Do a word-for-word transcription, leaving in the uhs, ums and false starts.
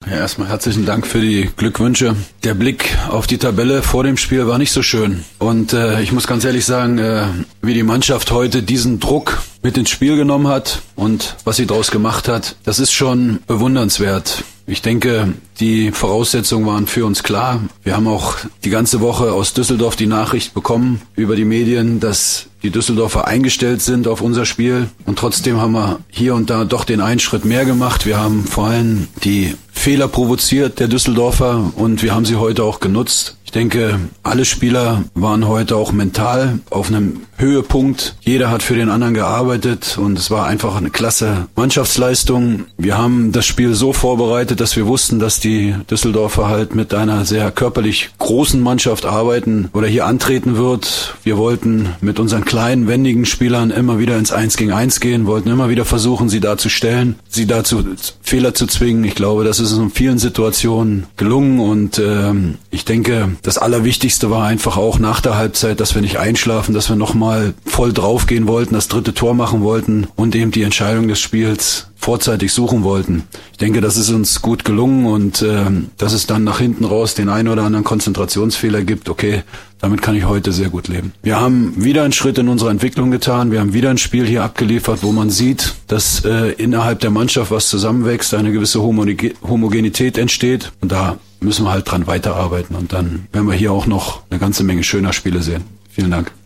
Ja, erstmal herzlichen Dank für die Glückwünsche. Der Blick auf die Tabelle vor dem Spiel war nicht so schön. Und äh, ich muss ganz ehrlich sagen, äh, wie die Mannschaft heute diesen Druck mit ins Spiel genommen hat und was sie daraus gemacht hat, das ist schon bewundernswert. Ich denke, die Voraussetzungen waren für uns klar. Wir haben auch die ganze Woche aus Düsseldorf die Nachricht bekommen über die Medien, dass die Düsseldorfer eingestellt sind auf unser Spiel. Und trotzdem haben wir hier und da doch den einen Schritt mehr gemacht. Wir haben vor allem die Fehler provoziert, der Düsseldorfer, und wir haben sie heute auch genutzt. Ich denke, alle Spieler waren heute auch mental auf einem Höhepunkt. Jeder hat für den anderen gearbeitet und es war einfach eine klasse Mannschaftsleistung. Wir haben das Spiel so vorbereitet, dass wir wussten, dass die Düsseldorfer halt mit einer sehr körperlich großen Mannschaft arbeiten oder hier antreten wird. Wir wollten mit unseren kleinen, wendigen Spielern immer wieder ins Eins gegen Eins gehen, wollten immer wieder versuchen, sie da zu stellen, sie dazu Fehler zu zwingen. Ich glaube, das ist in vielen Situationen gelungen und ähm, ich denke, das Allerwichtigste war einfach auch nach der Halbzeit, dass wir nicht einschlafen, dass wir nochmal voll draufgehen wollten, das dritte Tor machen wollten und eben die Entscheidung des Spiels vorzeitig suchen wollten. Ich denke, das ist uns gut gelungen und äh, dass es dann nach hinten raus den einen oder anderen Konzentrationsfehler gibt, okay, damit kann ich heute sehr gut leben. Wir haben wieder einen Schritt in unserer Entwicklung getan, wir haben wieder ein Spiel hier abgeliefert, wo man sieht, dass äh, innerhalb der Mannschaft was zusammenwächst, eine gewisse Homoge- Homogenität entsteht und da müssen wir halt dran weiterarbeiten und dann werden wir hier auch noch eine ganze Menge schöner Spiele sehen. Vielen Dank.